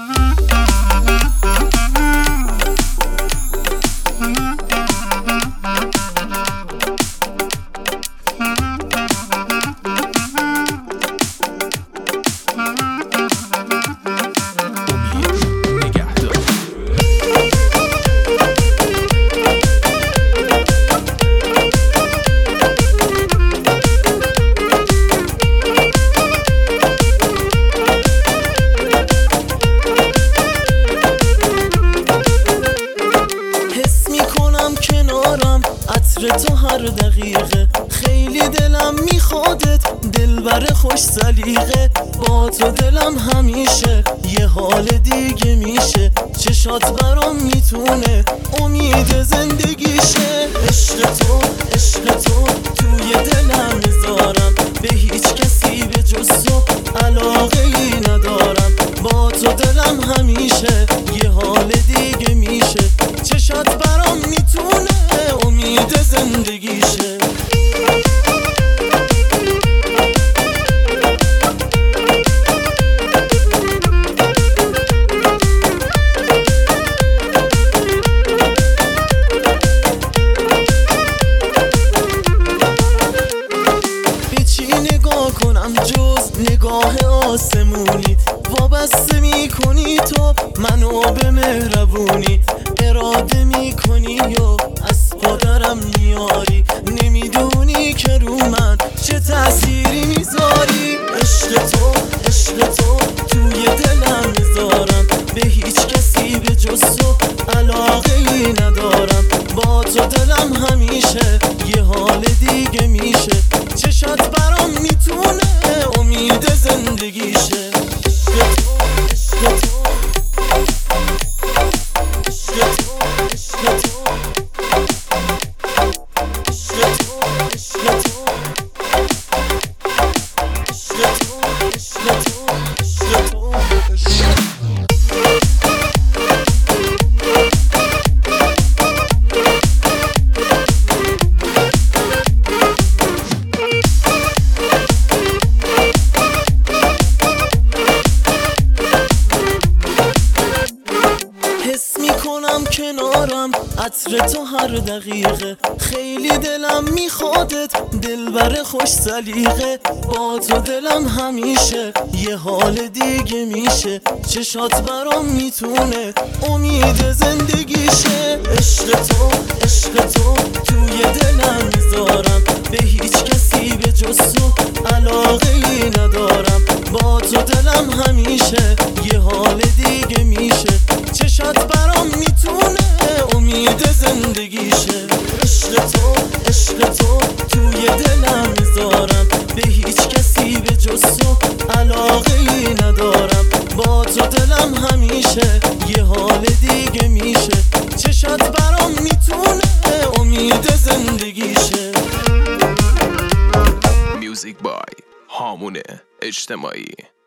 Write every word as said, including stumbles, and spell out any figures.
عطر تو هر دقیقه خیلی دلم میخوادت، دلبر خوش سلیقه. با تو دلم همیشه یه حال دیگه میشه، چشات برام میتونه امید زندگیشه. عشق تو عشق تو توی دلم میذارم، به هیچ کسی به جز تو علاقه ای ندارم. با تو دلم همیشه یه حال دیگه میشه، چشات برام میتونه امید زندگیشه. به چی نگاه کنم جز نگاه آسمونی، وابسته میکنی تو منو به مهربونی. اراده میکنی و از پادرم میاری، نمیدونی که رو من چه تأثیری میذاری. عشق تو عشق تو توی دلم میذارم، به هیچ کسی به جز تو علاقه ای ندارم. با تو دلم همیشه یه حال دیگه میشه، چشات برام میتونه امید زندگیشه. عشق تو عشق تو کنارم عطر تو هر دقیقه خیلی دلم میخوادت، دلبر خوش سلیقه. با تو دلم همیشه یه حال دیگه میشه، چشات برام میتونه امید زندگیشه. عشق تو عشق تو توی دلم میذارم، به هیچ کسی به جز تو علاقه ای ندارم. با تو دلم همیشه یه حال دیگه میشه، چشات برام میتونه امید زندگیشه. عشق تو عشق تو توی دلم میذارم، به هیچ کسی به جز تو علاقه ای ندارم. با تو دلم همیشه یه حال دیگه میشه، چشات برام میتونه امید زندگیشه. میوزیک بای هامون اجتماعی.